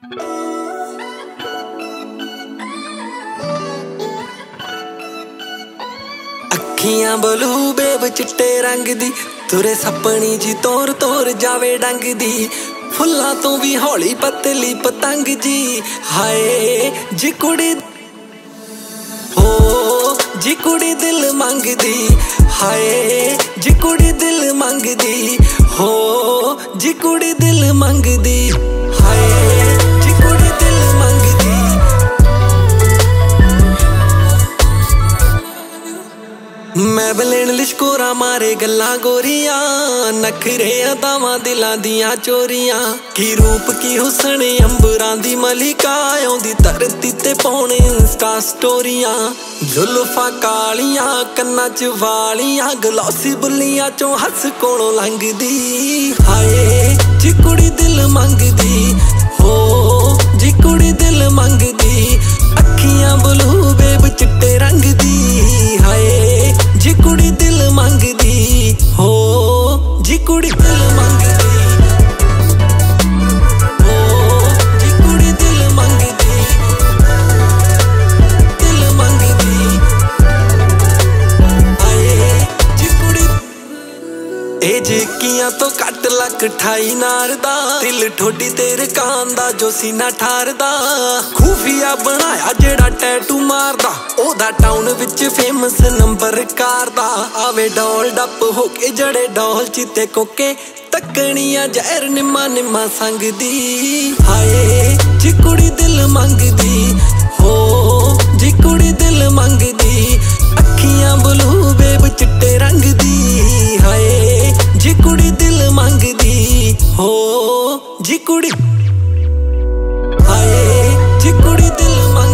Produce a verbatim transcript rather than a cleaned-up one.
अखियां blue babe चिट्टे रंग दी तुरे सपनी जी तोर तोर जावे डंग दी फुल्लां तो भी हौली पतली पतंग जी हाय जी कुड़ी हो जी कुड़ी दिल मंगदी हाय जी कुड़ी दिल मंगदी हो जी कुड़ी दिल मंगदी हाय जी कुड़ी दिल मंगदी। मैं बलेन लिशकोरा मारे गल्ला गोरियां नखरे अदावां दिलां दियां चोरियां की रूप की हुसन अंबरां दी मलिका आउंदी धरती ते पाउणे इंस्टा स्टोरियां जुल्फां कालियां कन्नां च वालियां गलौसी बुल्लियां चों हस कोलों लंघदी हाय जी कुड़ी दिल मंगदी हो जी कुड़ी दिल मंगदी अखियां ब्लू बेब चिट्टे रंग दी हाय जी कुड़ी दिल मंगदी हो जी कुड़ी दिल मंगदी हो जी कुड़ी दिल मंगदी दिल मंगदी आए जी कुड़ी ए जिकियां तो कट लक ठाई नारदा दिल ठोडी तेरे कांदा जो सीना ठारदा खूफिया बनाया जेड़ा टैटू मारदा ओदा टाउन विच फेमस नंबर कारदा आवे डोल डप होके जड़े डोल चीते कोके तकनिया जहर निम्मा निम्मा संगदी हाय जी कुड़ी दिल मंगदी हो जी कुड़ी दिल मंगदी अखियां ब्लू बेब चिट्टे रंग दी हाय जी कुड़ी दिल मंगदी हो जी कुड़ी हाय जी कुड़ी दिल मंगदी।